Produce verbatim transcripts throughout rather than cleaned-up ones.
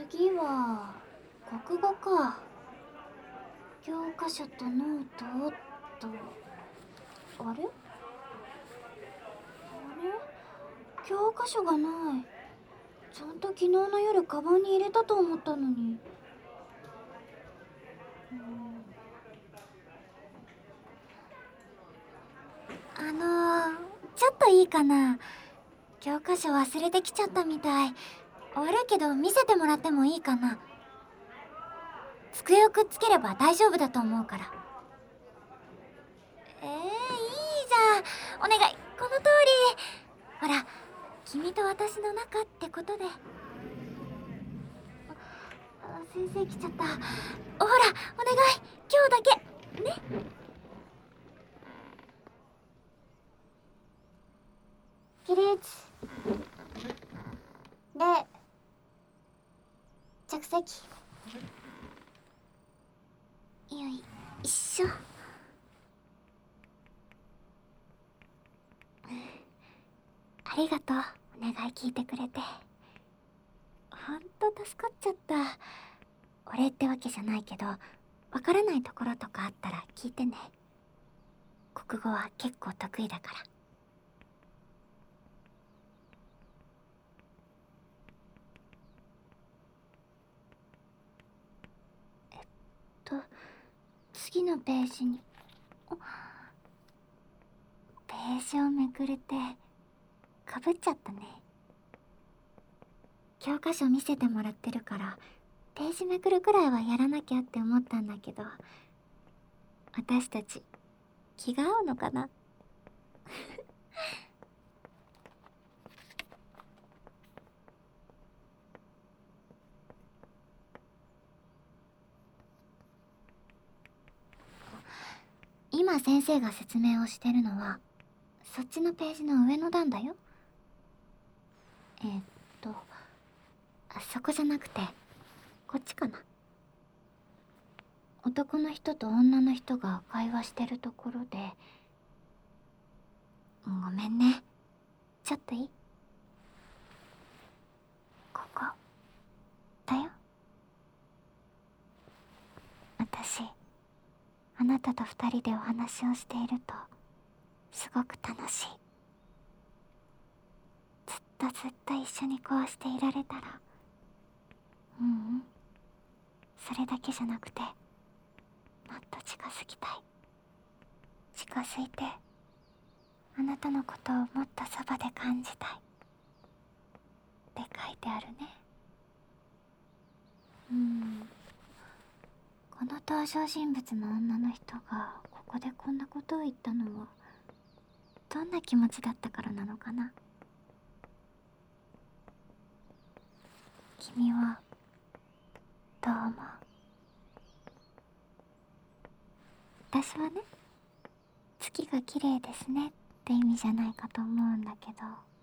次は国語か。教科書とノートをっと。あれあれ教科書がない。ちゃんと昨日の夜カバンに入れたと思ったのに。あのー、ちょっといいかな。教科書忘れてきちゃったみたい。悪いけど見せてもらってもいいかな。机をくっつければ大丈夫だと思うから。えー、いいじゃん。お願い、この通り。ほら、君と私の仲ってことで。あ、先生来ちゃった。ほら、お願い、今日だけね。起立で着席。よいしょ。ありがとう、お願い聞いてくれて。ほんと助かっちゃった。お礼ってわけじゃないけど、わからないところとかあったら聞いてね。国語は結構得意だから。えっと次のページに。ページをめくれてかぶっちゃったね。教科書見せてもらってるからページめくるくらいはやらなきゃって思ったんだけど、私たち気が合うのかな。今先生が説明をしてるのはそっちのページの上の段だよ。えー、っとあそこじゃなくてこっちかな。男の人と女の人が会話してるところで。ごめんね、ちょっといい？ここだよ。私あなたと二人でお話をしているとすごく楽しい。ずっとずっと一緒にこうしていられたら。ううんそれだけじゃなくてもっと近づきたい。近づいてあなたのことをもっとそばで感じたいって書いてあるね。うんこの登場人物の女の人がここでこんなことを言ったのはどんな気持ちだったからなのかな。君はどう思う？私はね、月が綺麗ですねって意味じゃないかと思うんだけど、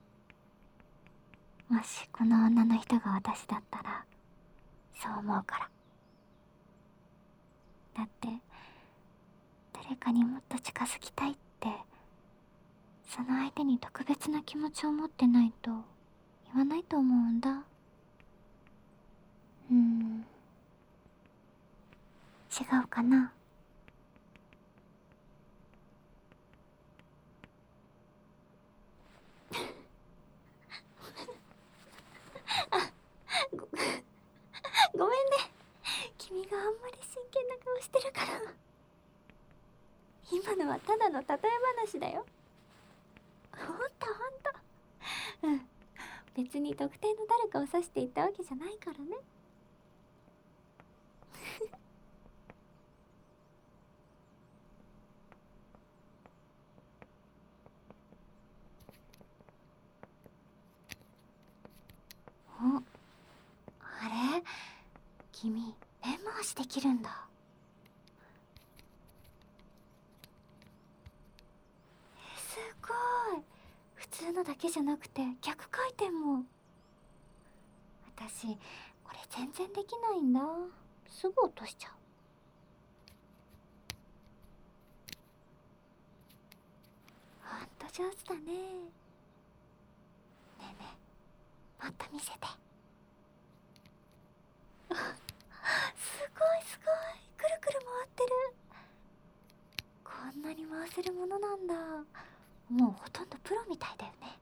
もしこの女の人が私だったらそう思うから。だって誰かにもっと近づきたいってその相手に特別な気持ちを持ってないと言わないと思うんだ。うーん違うかな。ご、ごめんね。君があんまり真剣な顔してるから。今のはただの例え話だよ。ほんとほんと。うん。別に特定の誰かを指して言ったわけじゃないからね。お、あれ？君、ペン回しできるんだ。すごい。普通のだけじゃなくて逆回転も。私これ全然できないんだ。すぐ落としちゃう。ほんと上手だね。ねえねえもっと見せて。 なに回せるものなんだ。もうほとんどプロみたいだよね。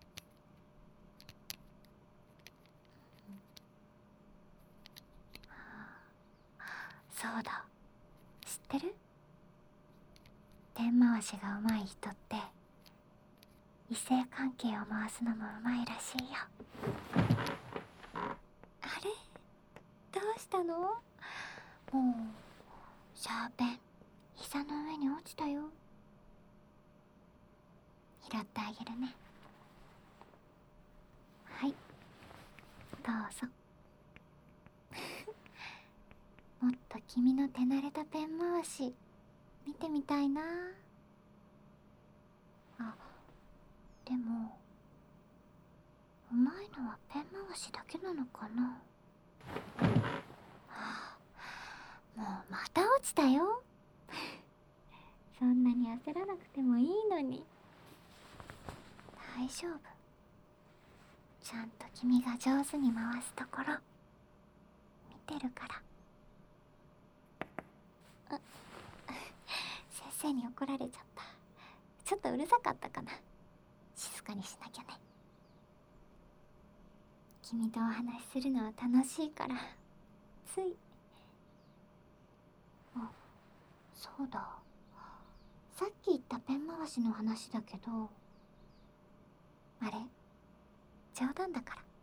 そうだ、知ってる？ペン回しが上手い人って異性関係を回すのも上手いらしいよ。あれ、どうしたの？もうシャーペン膝の上に落ちたよ。拾ってあげるね。はい、どうぞ。もっと君の手慣れたペン回し見てみたいな。あ、でもうまいのはペン回しだけなのかな。はあ、もうまた落ちたよ。そんなに焦らなくてもいいのに。大丈夫、ちゃんと君が上手に回すところ見てるから。あ、先生に怒られちゃった。ちょっとうるさかったかな。静かにしなきゃね。君とお話しするのは楽しいからつい。あ、そうだ、さっき言ったペン回しの話だけど、あれ冗談だから。